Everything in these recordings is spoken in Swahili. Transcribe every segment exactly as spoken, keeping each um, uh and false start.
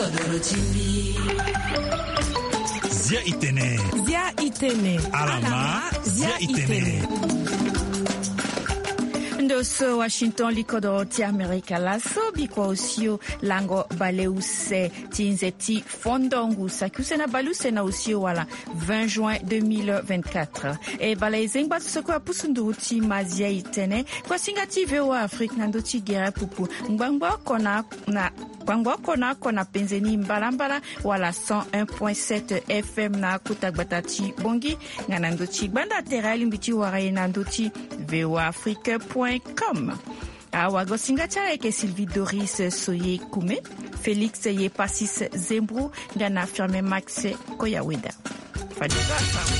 kodoro timbi. Zia itene. Zia itene. Alama. Zia itene. Ndoso Washington likodo ti Amerika laso biko usio lango baleuse ti nzeti fondongu sakuse na baluse na usio wala vingt juin deux mille vingt-quatre. E balezeng bat soko apusundu ti mazia itene kwa singati wa Afrika nando ti gera pupu ngbangba kona na Kwangwa kona kona penzeni mbalambala wala cent un point sept F M na kutagbatachi bongi nganando chi banda terali mbiti waraye nando chi v o afrique point com. Awa gosinga cha ke Sylvie Doris Soye Kume, Félix Ye Passis Zembru ngana firme Max Koyaweda. Fadika.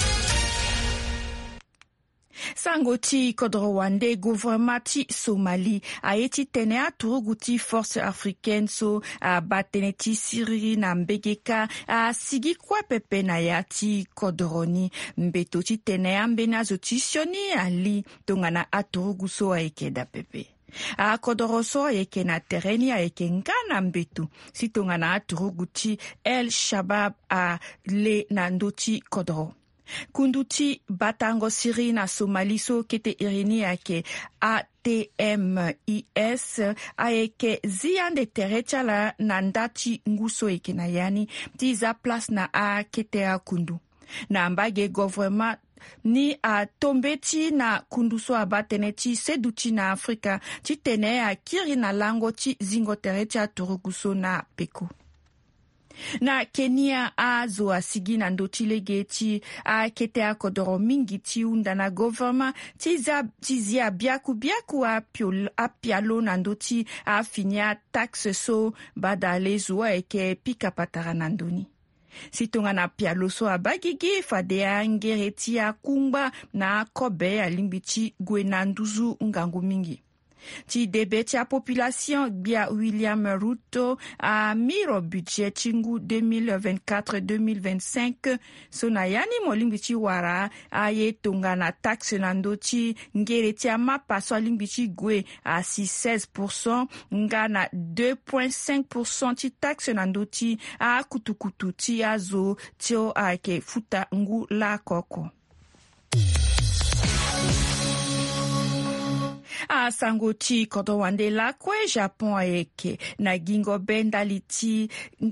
Sangoti Kodrowande gouvernement Somali a eti tene a turuguti force africaine so a bateneti Siri na mbegeka a sigi kwa pepe na yati Kodroni mbeto ti tene a mbena zoti sioni ali tongana a turuguso a ekeda pepe. A kodoroso ayeke na tereni ayeke ngana mbetu si tongana a turuguti El Shabab a le na ndoti kodoro. Kunduti batango siri na Somaliso kete irini yake A T M I S ayeke ziande terechala na ndati nguso eke na yani tiza place na a kete a kundu. Na ambage gouvernement ni a tombeti na kunduso abatene ti seduti na Afrika ti tene a kiri na lango ti zingo terecha a turuguso na peku. Na Kenya a zo a sigi na ndoti lege ti a kete a kodoro mingi ti unda na gouvernement ti za ti zia biaku biaku a piolo a pialo na ndoti a finia taxe so badale zo a eke pika patara na ndoni. Sitonga na pialo so a bagigi fade a ngereti a kumba na kobe a limbiti gwe na nduzu ngangu mingi. Ti debeti a population bia William Ruto a miro budget chingu deux mille vingt-quatre deux mille vingt-cinq so na yani molimbiti wara a ye tonga na taxe na ndoti ngereti a mapa so limbiti gwe a seize pour cent nga na deux virgule cinq pour cent ti taxe na ndoti a kutukutu ti azo tio a ke futa ngu la koko. A sangoti kodowande la kwe Japon ayeke na gingo bendaliti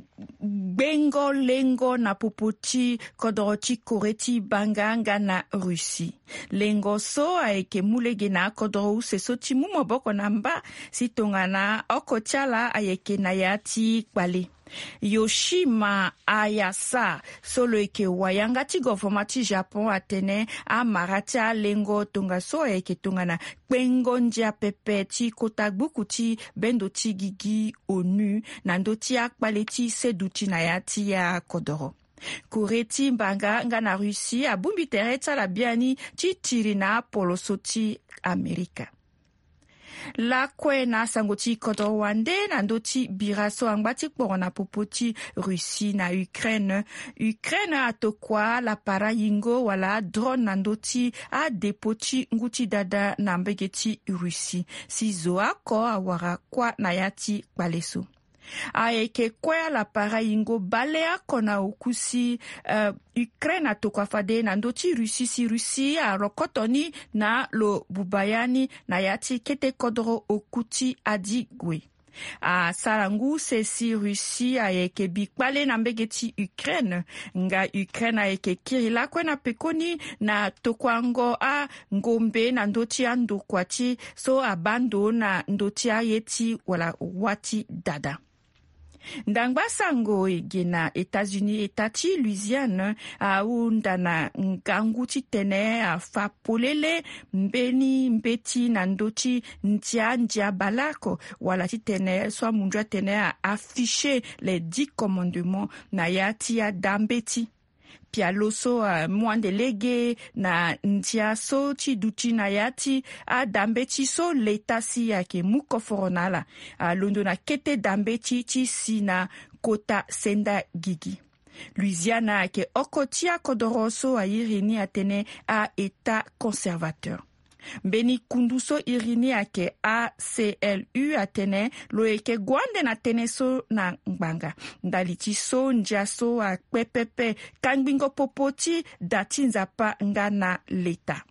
bengo lengo na popoti kodoroti koreti banganga na Russie. Lengo so ayeke mulege na kodoro use so ti mumo boko na mba sitongana okochala ayeke na yati kwale. Yoshima Ayasa solo eke wayanga ti gouvernement ti Japon atene a marati a lengo tonga so eke tonga na kpengo ndia pepe ti kota gbuku ti bendo ti gigi onu na ndo ti akpale ti sedu ti na ya ti ya kodoro. Kureti mbanga nga na Russie abumbi tere tala biani ti tiri na poloso ti Amerika. La kwe na sangoti kodowande na ndoti biraso angbati kporo na popoti Russie na Ukraine. Ukraine atokwa la para yingo wala drone na ndoti a depoti nguti dada na mbegeti Russie. Si zo ako awara kwa na yati paleso. Aeke kwea la para yingo balea kona ukusi uh, Ukraine atokwa fade na ndoti Russie si Russie a rokotoni na lo bubayani na yati kete kodoro okuti adi gwe. A sarangu se si Russie aeke bikpale na mbegeti Ukraine nga Ukraine aeke kirila kwe na pekoni na tokwango a ngombe na ndoti a ndokwati so abando na ndoti a yeti wala wati dada. Ndangba sango egena États-Unis etati Louisiane a unda na ngangu ti tene a fa polele mbeni mbeti na ndoti ntia ndia balako wala ti tene so munjwa tene a affiché les dix commandements na yati ya dambeti. Pialoso uh, mwande lege na ntia so ti duti na yati a dambeti so letasi yake muko foronala a londo na kete dambeti ti si na kota senda gigi. Louisiana yake okotia kodoroso a irini atene a état conservateur. mbeni kunduso irini ake A C L U atene lo eke gwande na tene so na ngbanga ndaliti so nja so a pepepe kangbingo popoti dati nzapa nga na leta.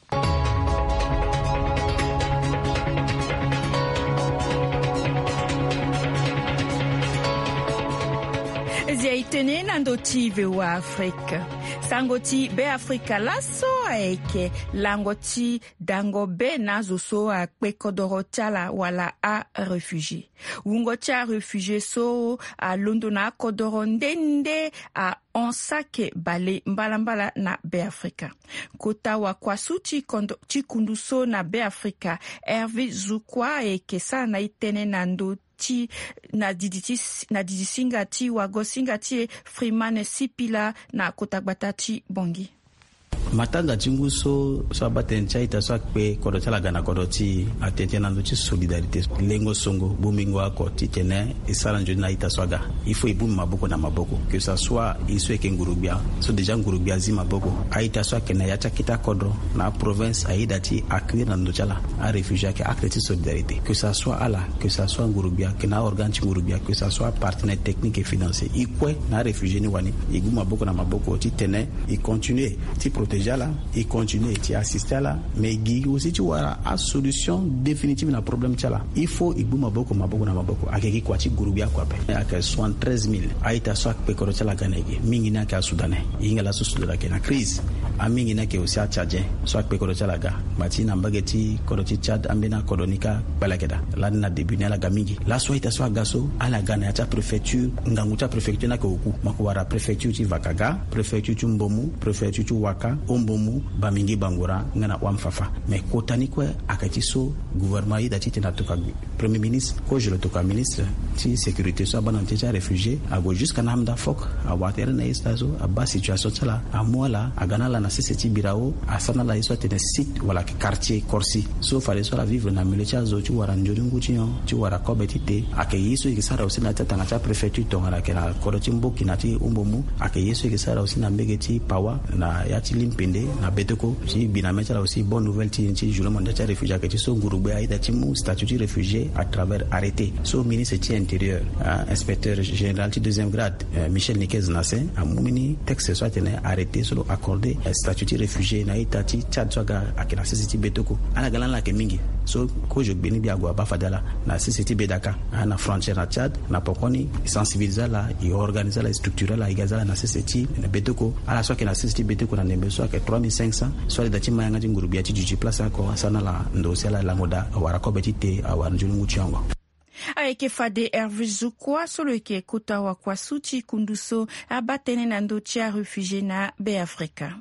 Zia itene na ndoti vewa Afrika. Sangoti be Afrika laso aeke langoti dango be nazo so a kwekodorotala wala a refugie. Wungocha refugie so a londona kodoronde a onsake bale mbalambala na be Afrika. Kota wa kwasuti chikunduso na be Afrika Hervé Zukwa eke sa na itene na ndo ti na diditi na didisinga ti wagosinga ti Freeman Sipila na kotagbata ti bongi. Matanga tinguso so abatencha ita so akpe kodotala gana kodoti atente na ndochi solidarité lengo songo bumingo ako titene isala njoni na ita swaga il faut ibumi maboko na maboko que ça soit iso eke ngurubia so déjà ngurubia zi maboko aita so akena yacha kita kodro na province aida ti accueillir na ndochala a réfugié ke acte solidarité que ça soit ala que ça soit ngurubia que na organe ngurubia que ça soit partenaire technique et financier ikwe na réfugié ni wani iguma maboko na maboko titene i continuer ti protéger là et continuer à assister là mais il aussi tu vois la solution définitive na problème là il faut ibuma boko maboko na maboko akeki kwa ti gurubia kwa pe aka soixante-treize mille aita so akpe ko chala ganege mingi na ka sudanais inga la susu la na crise a mingi na ke aussi a tchadien so akpe ko chala ga mati na mbageti ko ti Tchad ambena kolonika balakeda la na début na la gamingi la so ita so gaso ala gana ya préfecture nganguta préfecture na ko ku makwara préfecture ti Vakaga préfecture ti Mbomu préfecture ti Waka Ombomu bamingi bangura ngana wamfafa mais kotani kwa akati so gouvernement yi dati tena toka premier ministre ko je le toka ministre ti sécurité so bana tete réfugié ago jusqu'à namda fok a water na istazo a ba situation tala a mola a ganala na seseti birao a sana la iso tene site wala quartier Corsi so fallait so la vivre na militia zo ti wara njodungu ti yon ti wara kobetite ake yiso ikisara aussi na tata ngata préfecture tongala kena koroti mboki na ti Ombomu ake yiso ikisara aussi na mbegeti pawa na yati limpende na beteko si binamecha aussi bonne nouvelle ti ti julo mondial réfugié que ti so ngurugbe aida ti mu statut de réfugié à travers arrêté so ministre ti intérieur uh, inspecteur général ti deuxième grade uh, Michel Nikez Nassé a mumini texte soit tene arrêté solo accordé uh, statut de réfugié na ita ti Tchad soga akina sisi beteko ana galana ke mingi so ko je beni bia gwa ba fadala na sisi bedaka na frontière na Tchad na pokoni sensibiliser la et organiser la structurer la igazala na sisi beteko ala so ke na sisi beteko na nembe so ke trois mille cinq cents soit dati mayanga ti ngurubia ti juji place ko sana la ndosia la la moda wara ko betite awar njulungu chongo aeke fade Hervé Zukwa solo ke kota wa kwa suti kunduso abatene na ndochi a réfugié na be Afrika.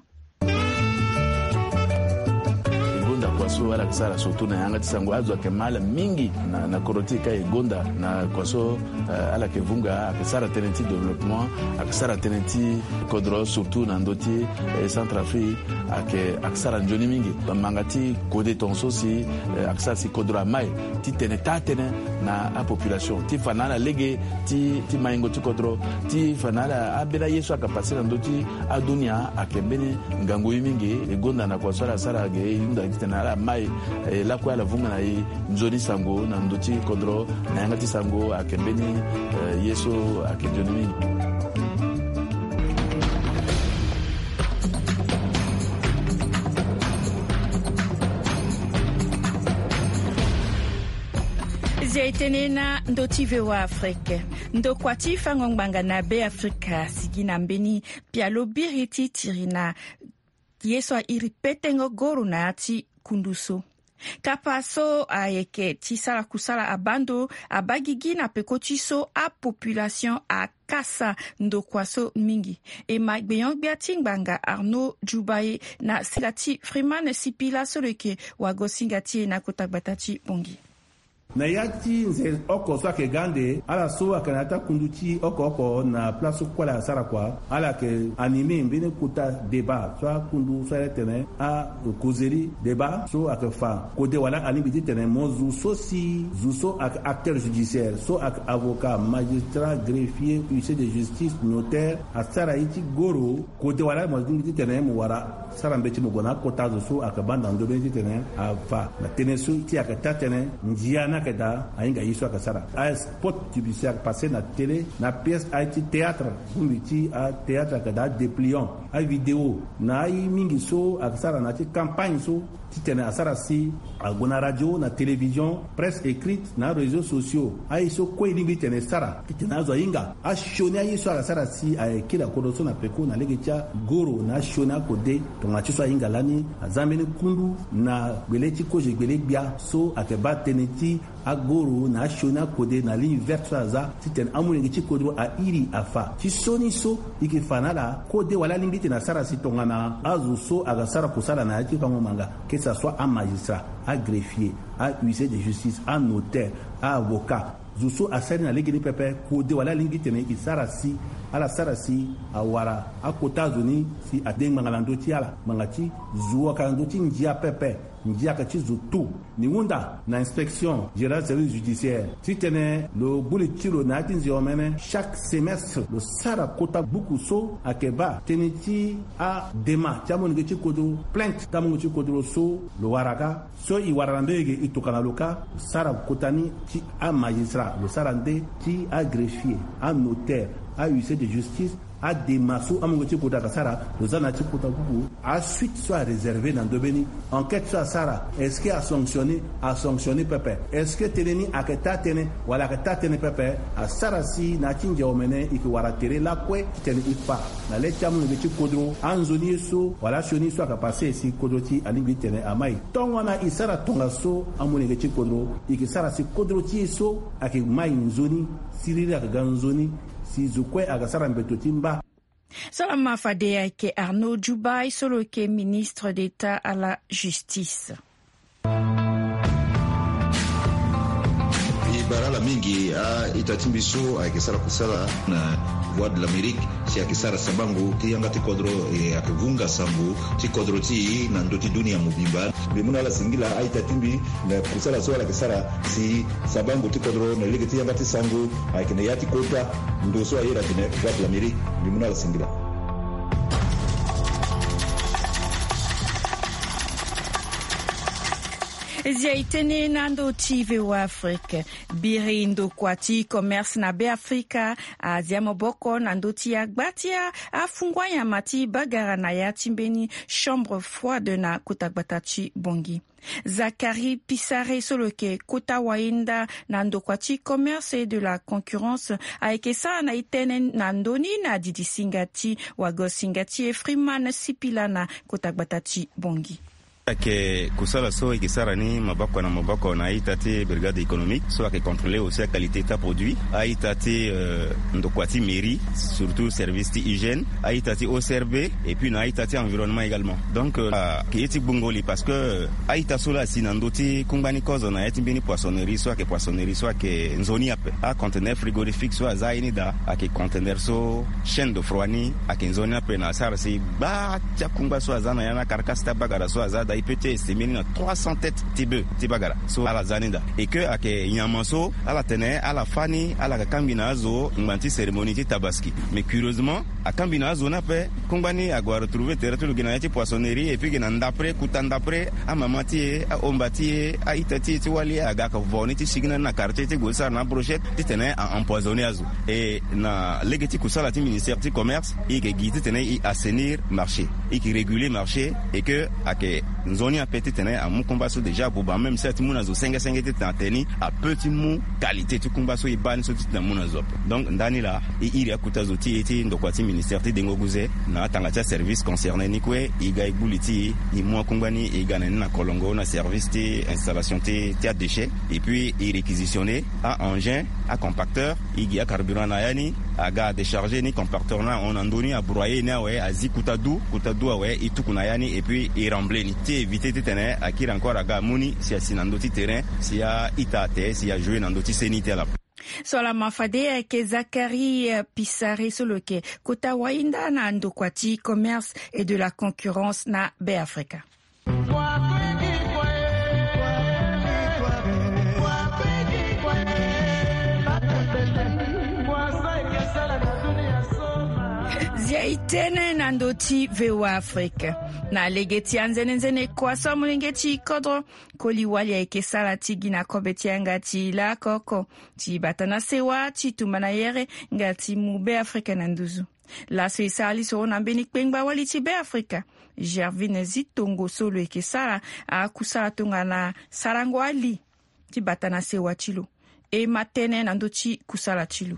Kwaso wala kisara surtout na yanga tisango azo kemala mingi na na korotika egonda na kwaso uh, ala kevunga akisara tenenti développement akisara tenenti kodro surtout na ndoti eh, Centrafrique ake akisara njoni mingi bamangati kode tonso si eh, akisara si kodro mai ti teneta tene na a population ti fanala lege ti ti maingo ti kodro ti fanala abela yesu akapasi na ndoti adunia akembeni ngango mingi egonda na kwaso la sara ge inda tena ala mai eh, la kwa la vunga na i nzoni sango na ndoti kodro na yanga ti sango akembeni eh, yeso akenjoni Zaitenena ndotive wa Afrika ndo kwati fangongbanga na be Afrika sigina mbeni pialo biriti tirina yeso a iripetengo goru na ati kunduso kapaso ayeke tisala kusala abando abagigi na pekotiso a population a kasa ndo kwaso mingi e magbeyon biatingbanga Arnaud Djoubaye na silati Freeman Sipila soleke wago singati na kotagbatachi bongi. na yati nze oko so ke gande ala so akanata kunduti oko oko na place kwala sara kwa ala ke anime mbene kuta débat so kundu so tene a causerie débat so akafa côté wala ani biti tene mozu so si zuso ak acteur judiciaire so ak avocat magistrat greffier huissier de justice notaire a sara iti goro côté wala mo biti tene mo wara sara mbeti mo gona kota so akabanda ndo biti tene a fa na tene so ti akata tene njiana kada ainga yiso akasara a spot judiciaire passé na télé na pièce a été théâtre bumbiti a théâtre kada dépliant a vidéo na i mingi so akasara na ti campagne so ti tene asara si agona radio na télévision presse écrite na réseaux sociaux a iso ko ilimbi tene sara ti tene azo inga a shoni a yiso akasara si a kila kodo so na peko na legecha goro na shoni akode to ma ti so inga lani azameni kundu na beleti ko je gbele bia so akeba teneti a goro na shoni akode na ligne verte aza ti tene amulingi ti kodro a iri afa ti soni so iki fanala kode wala limbi tene sara si tongana azu so akasara kusala na ti kango manga que ça soit un magistrat, un greffier, un huissier de justice, un notaire, un avocat. Zuso asari na legi ni pepe kode wala lingi tene isarasi ala sarasi awara akota zoni si adeng mangalando ti ala mangati zuwa kalando ti njia pepe njia ka ti zutu ni wunda na inspection générale service judiciaire ti tene lo buli tiro na ti nzio mene chaque semestre lo sara kota buku so akeba tene ti a dema ti amoni ti kodo plainte tamongo ti kodo so lo waraka so i warande ge itokana loka sara kotani ti a magistrat le sarande ti a greffier a notaire a huissier de justice a des massaux a mon kota kasara le zana ti kota kuku a suite soit réservé dans dobeni enquête soit sara est-ce que a sanctionné a sanctionné pepe est-ce que teneni aketa tene wala aketa tene pepe a sara si na tinje omene iki wara tere la kwe tene ifa na le chamu ne ti kodro anzoni so wala shoni so aka passer si kodro ti alingi tene amai tongwana isara tonga so amone ke ti kodro iki sara si kodro ti so ake mai nzoni sirira ka ganzoni si zukwe agasara mbeto timba. Salama Fadea ke Arnaud Djoubaï, solo ke ministre d'État à la Justice. Barala mingi a itatimbiso a kisara kusala na voix de l'Amérique si a kisara sabangu ti yanga ti kodro e akivunga sambu ti kodro ti na ndoti dunia mubimba bimuna la singila a itatimbi na kusala so la kisara si sabangu ti kodro na ligi ti yanga ti sangu a kine yati kota ndo so a yera tine voix de l'Amérique bimuna la singila. Zia itene nando tive wa Afrique biri ndo kwati commerce na be Afrika Azia moboko nando ti agbatia afungwa ya mati bagara na ya timbeni chambre froide na kutagbatachi bongi. Zachary Pissare soloke kota wainda nando kwati commerce de la concurrence aikesa na itene nandoni na didi singati wago singati e Freeman Sipilana kutagbatachi bongi. Que kusala so ikisara ni mabako na mabako na itati brigade économique soit que contrôler aussi la qualité de produit a itati euh, ndokwati mairie surtout service hygiène a itati O C R B et puis na itati environnement également donc euh, qui est bungoli parce que a itasola sinandoti kumbani cause na yati bini poissonnerie soit que poissonnerie soit que nzoni ape a conteneur frigorifique soit zaini da a que conteneur so chaîne de froani a que nzoni ape na sarasi ba tia kumba soit zana yana carcasse tabagara soit zada il peut estimer na trois cents têtes tibe tibagara so ala zanida et que ake nyamaso ala tene ala fani ala kambina zo nganti cérémonie ti tabaski mais curieusement a kambina zo na pe kumbani agwa retrouver territoire gina ti poissonnerie et puis gina ndapre kutandapre a mamati a ombati a itati ti wali aga ka voni ti signa na quartier ti gosa na brochette ti tene a empoisonner azo et na legeti kusala ti ministère ti commerce i ke giti tene i assainir marché i ki réguler marché et que ake nzoni a pété tene a mu kumbaso déjà boba même cette munazo cinq cinq était teni a petit mu qualité tu kumbaso i ban so ti munazo donc ndani la i iri akutazo ti eti ndokwati ministère ti dengo guze na tangata service concerné ni kwe i ga ibuliti i mu kumbani i ga na kolongo na service ti installation ti ti a déchets et puis i réquisitionner à engin à compacteur i ga carburant na yani aga décharger ni comportement on andoni a broyer na ouais azi kutadu kutadu ouais itu kuna yani et puis il remblé ni te éviter tene akira encore aga muni si asinandoti terrain si a itate si a jouer nandoti senite la Sola mafade ke Zakari Pisare soloke kota wainda na ndokwati commerce et de la concurrence na Be Africa. Zia itene na ndoti vewa Afrika. Na legeti anzene nzene kwa sa mulingeti kodro koli wali eke salati gina kobeti ngati la koko ti batana sewa ti tumana yere ngati mu Be Afrika na nduzu. La se sali so na beni kpengba wali ti Be Afrika. Gervine zitongo solo eke sala a kusala tunga na sarangwali ti batana sewa chilo. E matene na ndoti kusala chilo.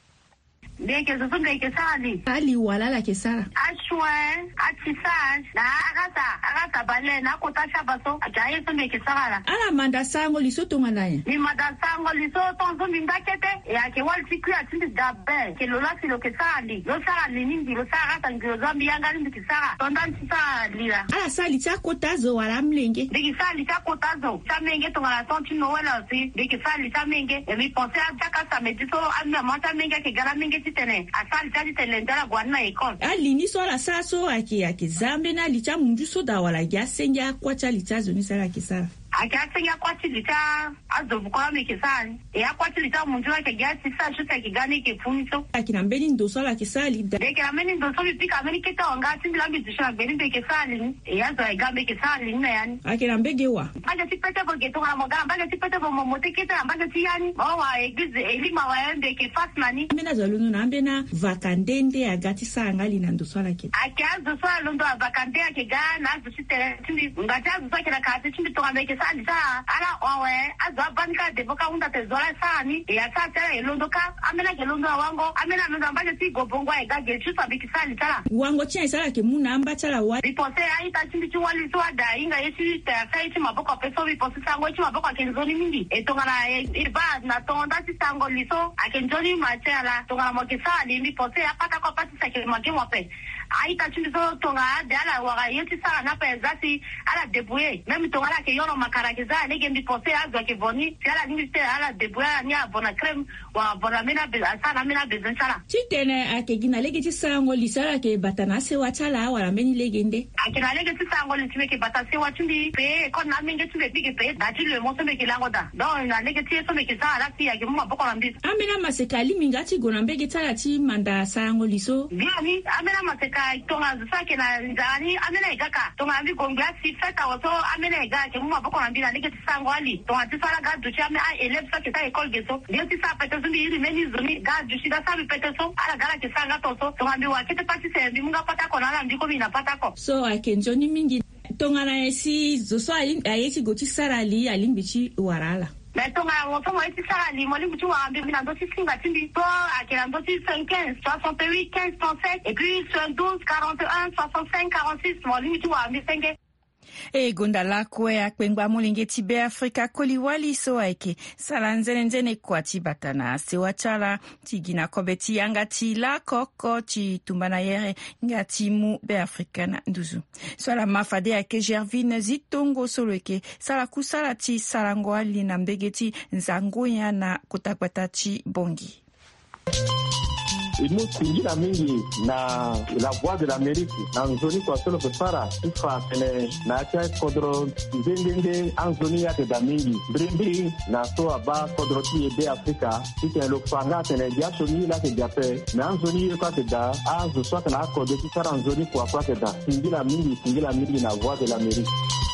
Deke zuzunga ikesali ali walala kesara ashwe atisaj na agata agata bale na kotasha baso ajaye sunga ikesala ala manda sango lisoto nganaye ni manda sango lisoto nzumbi ndakete ya ke walti ku atindi dabe ke lola silo kesali lo sala ninindi lo sala tangiro zambi yanga ndi kesala tondan tsali la ala sali cha kotazo wala mlenge deke sali cha kotazo cha menge to ngala tonti no wala si deke sali cha menge e mi pense a chaka sa medito amna mata menge ke gara menge tene asali tadi telendala gwana ikon ali ni sola saso aki aki zambe na licha munju soda wala gyasenja kwa cha lichazo ni sala kisara akasenga kwa tilita azovu kwa mekesani e akwa tilita munju wake gyasi sa shuta kigani ke funso akina mbeni ndo sola kisali deke ameni ndo so bipika ameni keta wangati mbilambi zisha mbeni beke sali e azo aigambe kesali nina yani akina mbege wa baga tipete bo geto na mogala baga tipete bo momote keta baga tiyani bawa egize elima waende ke fasmani mena zalunu na mbena vakandende agati sanga lina ndo sola ke akazo sola londo vakande akegana azo site tindi ngati azo sakira kati tindi to ambeke sali sa ala wawe azo abanka devoka unda tezola sani ya sa tera elondoka amena kelondo wango amena ndo ambaje si gobongo ega gechusa bikisali tala wango chen sala ke muna amba tala wa ripose aita chindi chiwali so ada inga yesi ta sai chi maboko peso ripose sango chi maboko akenzoni mingi etongana iba na tonda ti sango liso akenzoni matela tongana mokesali ripose apata ko pati sake makemo pe aita chindi so tonga dala waga yesi sala na pe zati ala debouye même tonga ke yono makarakiza lege ripose azo ke boni ala ni te ala debouye ni abona crème wa bona mena be asana mena be sala chitene akegina lege ti sango lisala ke batana se watala wala meni legende akina lege ti sango lisime ke batase watindi pe ko na minge ti bege pe dati le mo sembe ke langoda donc na lege ti so me ke sala ti ya ke mo boko na mbi amena masekali mingati gona mbege tala ti manda sango liso biani amena maseka tonga zake na ndani amena igaka tonga mbi gongya si feta oto amena igaka ke mo boko na mbi na lege ti sango ali tonga ti sala ga duchi ame a eleve sa ke ta école geso dio ti sa pete zumbi iri meni zumi ga duchi da sa bi pete so ala gala ke sanga to so tonga mbi wa kete pati se mbi munga pata ko na mbi ko mina pata ko so akenjoni mingi tonga na esi zoso ali ayeti goti sarali alimbichi warala mais tonga woto mo eti sarali mo limbichi wa mbi mina ndo ti singa tindi to akela ndo ti quinze soixante-huit quinze trente-sept et puis douze quarante et un soixante-cinq quarante-six mo limbichi wa mbi senge e gonda lakwe akpengba mulingeti Be Afrika koli wali so aike sala nzene nzene kwa ti batana se wachala ti gina kobeti yanga ti la koko ti tumbana yere ngati mu Be Afrika na nduzu swala mafade ake Gervine zitongo solo eke sala kusala ti salango lina mbegeti nzangoya na kutakwata ti bongi imusingira mingi na la voix de l'Amérique na nzoni kwa solo kusara ifa pene na cha kodro ndende anzoni yake da mingi brimbi na so aba kodro ti Be Afrika ite lo fanga tene jasho ni la ke jape na anzoni kwa ke da azu so na kodro ti sara nzoni kwa kwa ke da singira mingi singira mingi na voix de l'Amérique.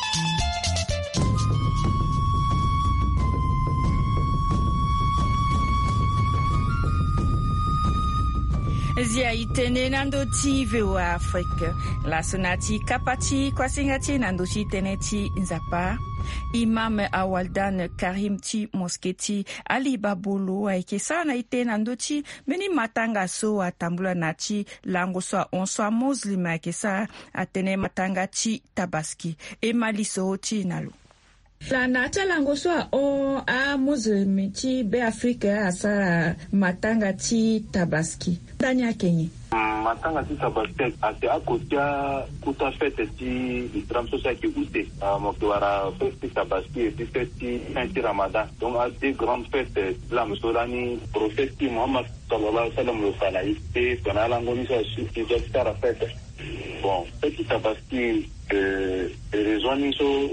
Zia itene nando ti vewa Afrika. La sonati kapati kwa singati nando ti tene ti nzapa. Imam Awaldan Karim ti mosketi Ali Babolo aike sana ite nando ti meni matanga so atambula na ti lango so onso muslima aike sa atene matanga ti tabaski. E mali so ti nalo. La nata lango so o a muslimi ti be Afrika asara matanga ti Tabaski. Dani akenye. Matanga ti Tabaski ate akotia kuta fete ti Islam sosa ki ute. Mokiwara fete Tabaski et fete ti Ramadan. Donc à des grandes fêtes Islam solani prophète Muhammad sallallahu alayhi wa sallam le falaï. Et ton alangoni sa ki jotara fete. Bon, fete Tabaski euh raisonni so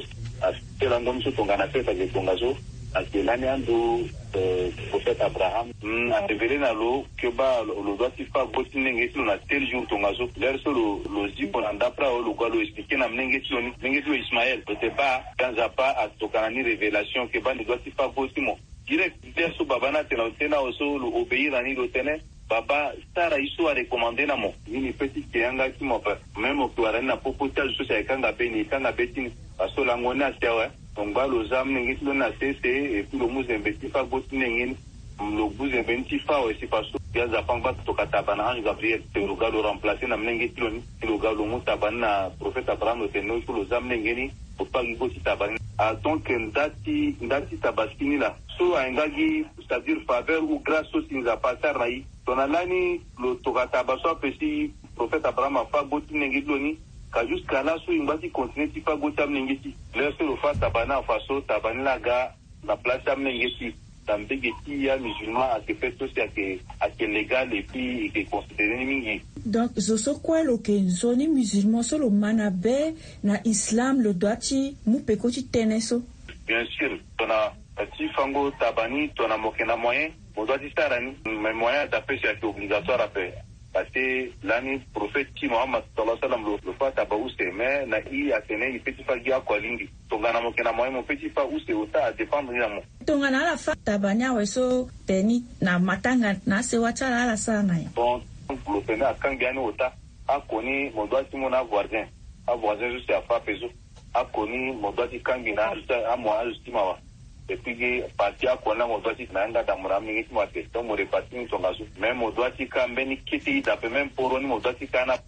la ngom so tongana feta ke tongazo akelani ando prophète Abraham a révélé na lo que ba lo doit fa boti nengeti na tel jour tongazo l'air so lo lo zipo na ndapra o lo kwa lo expliquer na nengeti oni nengeti Ismaël peut pas dans a pas à tokana ni révélation que ba ni doit fa boti mo direct l'air so babana tena tena o so lo obéir ani lo tene baba Sara iso a recommandé na mo ni petit kianga ki mo même o kwa na popota so sa kanga beni kanga betini aso la ngona sewa donc ba lo zam ngi lo na cc et puis le muzembe tifa boti ngi lo buzembe tifa o si paso ya za panga to kataba na Ange Gabriel te lo galo remplacer na ngi tilo ni lo galo mutabana na prophète Abraham te no lo zam ngi ni o pagi boti tabani a donc ndati ndati Tabaski ni la so a ngagi c'est-à-dire faveur ou grâce au sinza pasar rai tonalani lo to kataba so pesi prophète Abraham fa boti ngi loni jusqu'à là so imbati continue ti fa gotam nengeti le so lo fa tabana faso tabana ga la place am nengeti tambege ti ya musulman a fait tout ça que a que légal et puis et considéré mingi donc zo so kwa lo ke zoni musulman so lo manabe na islam lo doati mu peko ti teneso bien sûr tona ti fango tabani tona mokena moyen mo doati sarani mais moyen d'après c'est obligatoire à faire parce que l'année prophète qui Muhammad sallallahu alayhi wa sallam le fait tabaouse mais na i atene i petit fa gia kwa lingi tongana mokena moyo mo petit fa use ota dépendre na mo tongana la fa tabanya weso teni na matanga na se wachala la sana bon le pena kangiani ota akoni mo doit mo na voisin a voisin juste à fa peso akoni mo doit kangina a mo ajustimawa et puis parti à quoi là on doit dire nanga dans mon ami qui m'a fait donc on repartit son gazo même on doit dire quand même qui d'après même pour on doit dire kana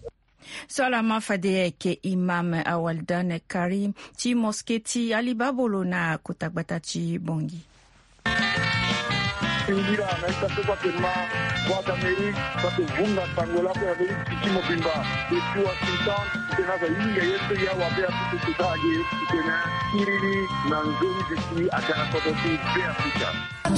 Salama fade ke imam Awaldan Karim ti mosketi alibabolo na kutagbatachi bongi Indira na itakuwa kwa tema kwa Amerika kwa vunga tangola kwa Amerika kimo bimba kwa Washington tena za inga yetu ya wabea tukutaje tena irili na ngoni ziki akana kwa bosi bea pita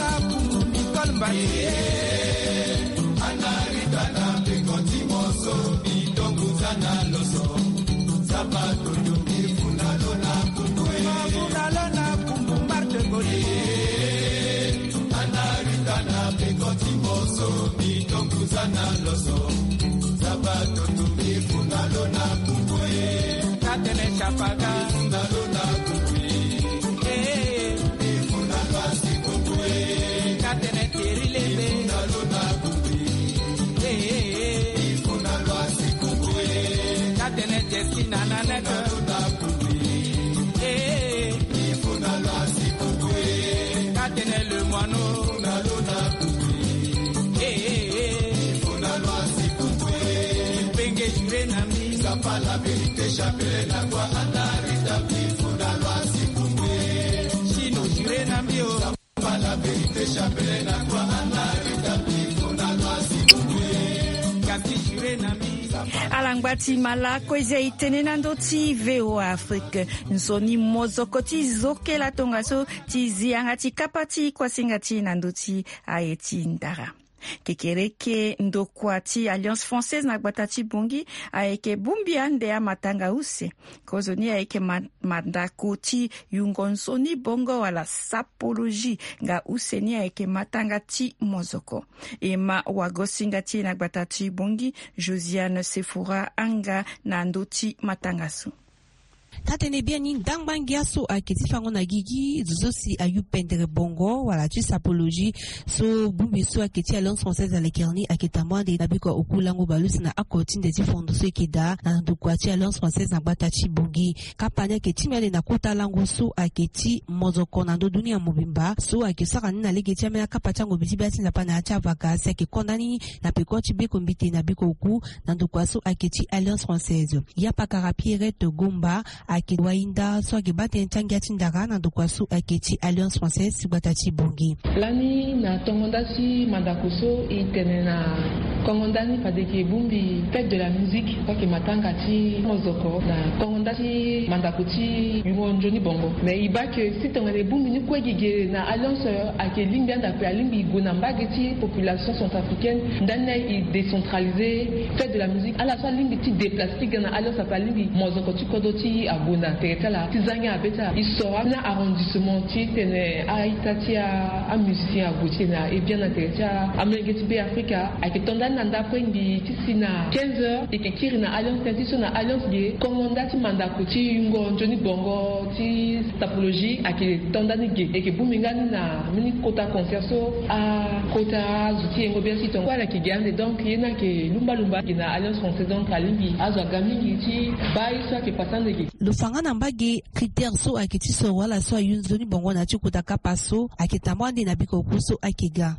anarita na pekoti moso bitonguzana loso sabato yungifuna lona kumwe mabuna lona kumbarte goli na pekoti moso mitonguzana loso sabato tumifuna lona kumbwe katene chapaga na lona kumbwe eh mifuna basi kumbwe katene tirilebe na lona kumbwe eh mifuna basi kumbwe katene tesina na na lona kumbwe eh mifuna basi kumbwe katene le mono pa la vérité chapelle na kwa andari tabifu na lwasi kumwe shino jire na mbio pa la vérité chapelle na kwa andari tabifu na lwasi kumwe kati jire na mbio Alangbati malako eze tenena ndoti V O Afrique nsoni mozoko ti zoke la tongaso ti zianga ti kapati kwa singati nandoti aeti ndara kekereke ndokwati Alliance Française na gbatati bongi aeke bumbia nde matanga use kozoni aeke mandako ti yungonsoni bongo wala sapologie nga useni aeke matanga ti mozoko ema wagosinga ti na gbatati bongi Josiane Sephora anga na ndoti matangasu tatene bien ni dangbangia so akiti fango na gigi zosi ayu pendere bongo wala tu sapologie so bumbi so akiti Alliance Française alekerni akitama de nabiko okulango balus na akoti ndezi fondo so ekida na ndukwati Alliance Française na batachi bongi kapanya keti mele na kota lango so akiti mozoko na dunia mobimba so akisaka ni na legeti amena kapachango bitibati na pana acha vacances akikondani na pekoti beko mbite na biko oku na ndukwaso akiti Alliance Française ya pakara Pierrette Gomba ake wainda so ake bate nchangia tindara na ndokwasu ake ti Alliance Française sibata ti bongi. Lani na tongondasi mandakoso itene na kongondani padeke bumbi fête de la musique kwake matanga ti mozoko na kongondasi mandakoti yungonjoni bongo. Mais ibake si tongone bumbi ni kwegige na Alliance ake limbi anda pe alimbi gona mbageti population centrafricaine ndane i décentralisé fête de la musique ala sa limbi ti déplacé gana Alliance apa limbi mozoko ti kodoti agona tekala tizanya abeta isora na arrondissement ti tene aitati a musicien agoti na et bien intéressant amengeti be Africa ake tondani na ndapo ndi ti sina quinze heures eke kiri na Alliance tenti na Alliance ge kongondati mandako ti yungo njoni bongo ti tapologie ake tondani ge eke bumingani na mini kota concert so a kota zuti engo bien siton kwa la ki gande donc yena ke lumba lumba na Alliance Française donc alimbi azwa gamingi ti bai so ke pasande ge lufanga na mbage critère so ake ti so wala so yunzoni bongo na ti kota kapaso ake tamwandi na biko kuso ake ga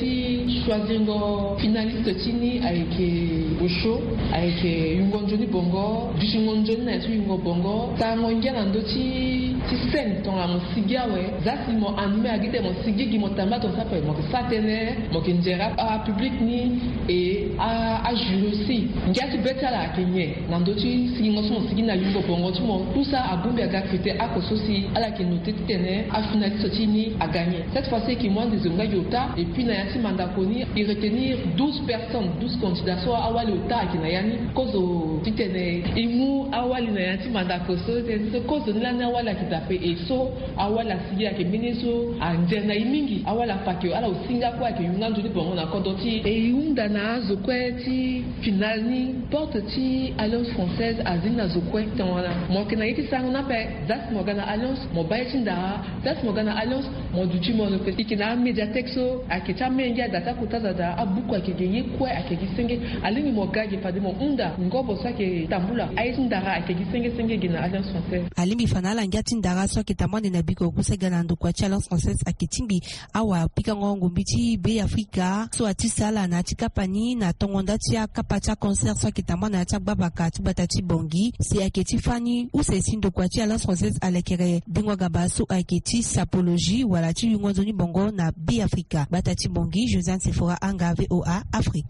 ti choisir ngo finaliste tini avec Osho avec yungo njoni bongo dushingo njoni na tu yungo bongo ta ngonja na ndoti ti scène ton la musigia we zasi mo animé agite mo sigigi mo tamba to sape mo satene mo kinjera a public ni et a a jure aussi ngati betala kenye na ndoti singo so sigi na yungo bongo tu mo tout ça a bombe aga fete a kososi ala ki noté tene a finaliste tini a gagné cette fois-ci qui moins des onga yota et puis na yati mandakoni il retenir douze personnes douze candidats so awali ota ki na yani kozo titene imu awali na yati mandakoso so kozo nila na awala ki tape e so awala sigi ake miniso anjena imingi awala pakio ala usinga kwa ke yunga njuni bongo na kodoti e yunda na zokwe ti final ni porte ti Alliance Française azina zokwe tona mo ke na yiti sango na pe das mo gana Alliance mo baitinda das mo gana Alliance mo duti mo no pe ikina mediatek so ake ta mengia data kutaza da abuku ake genye kwa ake gisenge alimi mo gaje fadi mo unda ngobo sake tambula aitindara ake gisenge senge gina Alliance Française alimi fanala ngati ndara so ke tamande na biko kusegana ndo kwa Alliance Française ake timbi awa pika ngongo mbiti be Afrika so atisala na tikapani na tongonda tia kapacha concert so ke tamande na tababaka tibata tibongi si ake tifani usesi ndo kwa Alliance Française alekere bingwa gabaso ake ti sapologie wala ti yungozoni bongo na be Afrika batati bongi Josiane Sephora anga V O A Afrique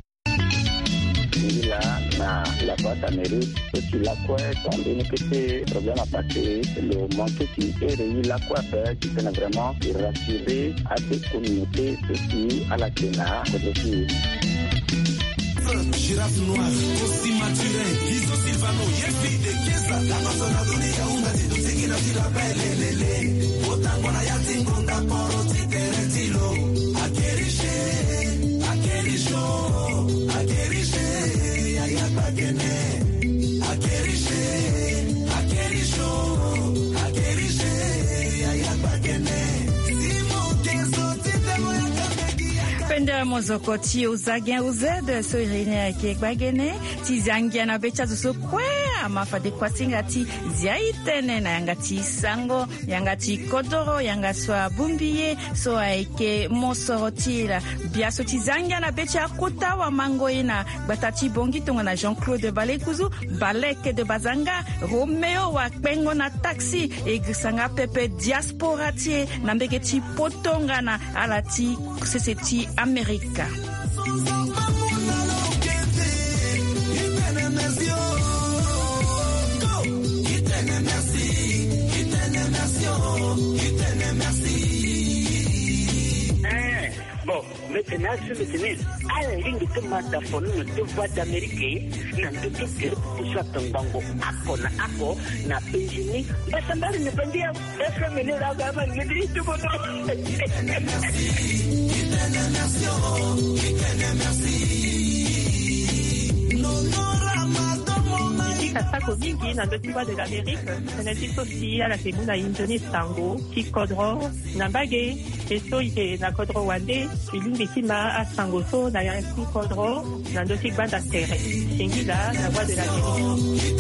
là na la boîte amérique tu la quoi tomber une petite problème à passer le manque qui est réuni la quoi faire qui peut vraiment rassurer à des communautés aussi à la Kenya aussi Girafe noire, aussi maturé, Iso Silvano, Yefi de Kesa, la persona dunia unga tidu tiki na tira bele lele, Otango na yati ngonga poro tikere tilo, Akerishe, Akerisho, Akerishe, Ayapagene, Akerishe, Akerisho, Akerishe, Ayapagene, Simo Keso Titemo Yakapegi. Pende mozoko ti uzagien uzed so irene ke bagene ti zangia na becha so kwe amafa de kwasinga ti ziaitene na yanga ti sango yanga ti kodoro yanga swa bumbiye so aike mosoro ti la biaso ti zangia na becha kuta wa mangoina batati bongi tonga na Jean-Claude Balekuzu Baleke de Bazanga Romeo wa pengo na taxi e grisanga pepe diaspora ti na mbeke ti potonga na alati seseti America. Bon, maintenant, je me tenais à la ligne de téléphone de voix d'Amérique, n'a pas tout que pour soit un bango, ako na ako, na péjini, bah ça m'a ne pas dire, est-ce que mener la gamme, ne dit tout bon. Kasako mingi na ndoki voix de l'Amérique, senati aussi à la femuna injoni sango, ki kodro, na bage, eso ite na kodro wande, ilingi kima a sango so na yansi kodro, na ndoki banda tere. Shengi la, la voix de l'Amérique.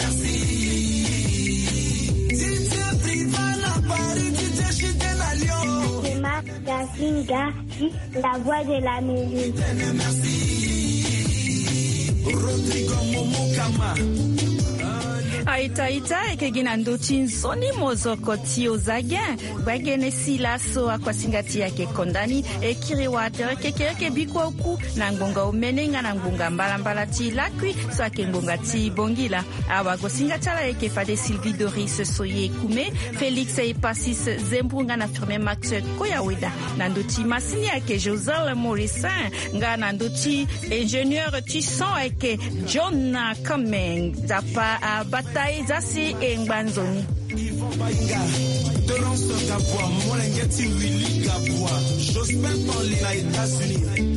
Gazinga, la voix de l'Amérique. Rodrigo Momokama. Aita ita ekegina ndochi nzoni mozoko tio zagen bagene silaso akwasingati yake kondani ekiri water kekereke bikwoku na ngonga umenenga na ngonga mbalambala ti lakwi so ake ngonga ti bongila awa gosinga tala eke fade Sylvie Doris Soye Kume Félix e Passis Zembrunga na firme Max Koyaweda na ndoti masini yake Josel Morissin nga na ndoti ingénieur Tisson eke John Kameng dapa a bataille zasi e ngbanzoni Terence Gabois, Molengeti Willy Gabois, Jospin Pauli na États-Unis.